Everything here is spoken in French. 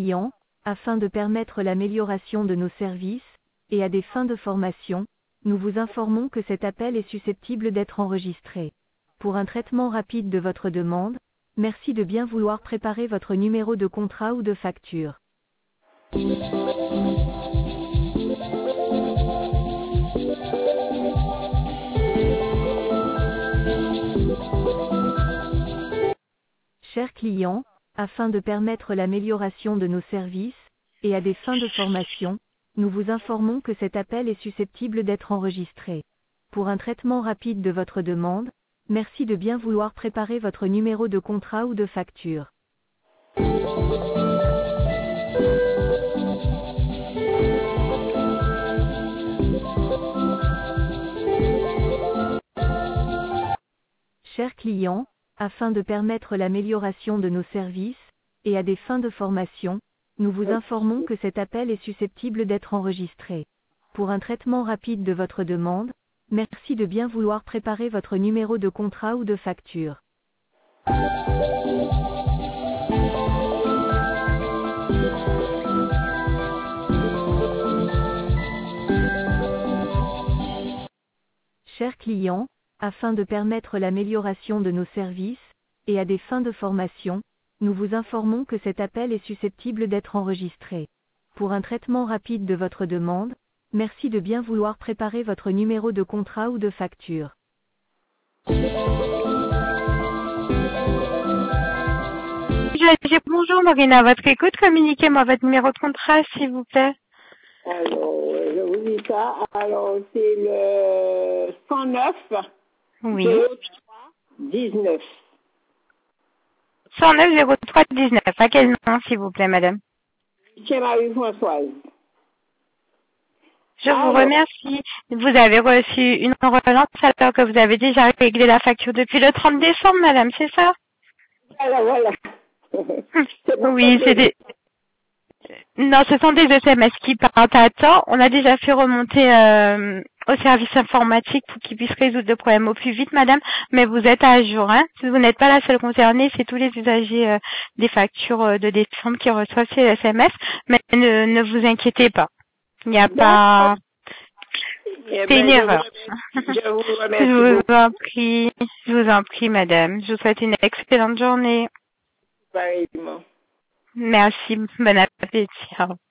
clients, afin de permettre l'amélioration de nos services, et à des fins de formation, nous vous informons que cet appel est susceptible d'être enregistré. Pour un traitement rapide de votre demande, merci de bien vouloir préparer votre numéro de contrat ou de facture. Chers clients, afin de permettre l'amélioration de nos services, et à des fins de formation, nous vous informons que cet appel est susceptible d'être enregistré. Pour un traitement rapide de votre demande, merci de bien vouloir préparer votre numéro de contrat ou de facture. Chers clients, afin de permettre l'amélioration de nos services, et à des fins de formation, nous vous informons que cet appel est susceptible d'être enregistré. Pour un traitement rapide de votre demande, merci de bien vouloir préparer votre numéro de contrat ou de facture. Chers clients, afin de permettre l'amélioration de nos services, et à des fins de formation, nous vous informons que cet appel est susceptible d'être enregistré. Pour un traitement rapide de votre demande, merci de bien vouloir préparer votre numéro de contrat ou de facture. Bonjour Marina, à votre écoute, communiquez-moi votre numéro de contrat s'il vous plaît. Alors, je vous dis ça. Alors, c'est le 109 Oui. 03 19. 109 03 19. À quel nom s'il vous plaît madame? Chez Marie-Françoise. Je vous remercie. Vous avez reçu une relance alors que vous avez déjà réglé la facture depuis le 30 décembre madame, c'est ça? Voilà. Oui, c'est des... Non, ce sont des SMS qui partent à temps. On a déjà fait remonter au service informatique pour qu'ils puissent résoudre le problème au plus vite, madame. Mais vous êtes à jour, hein. Vous n'êtes pas la seule concernée, c'est tous les usagers des factures de décembre qui reçoivent ces SMS. Mais ne vous inquiétez pas. Il n'y a pas... C'est une erreur. Je vous remercie. Je vous en prie, madame. Je vous souhaite une excellente journée. Pareillement. Merci. Bon appétit. Au revoir.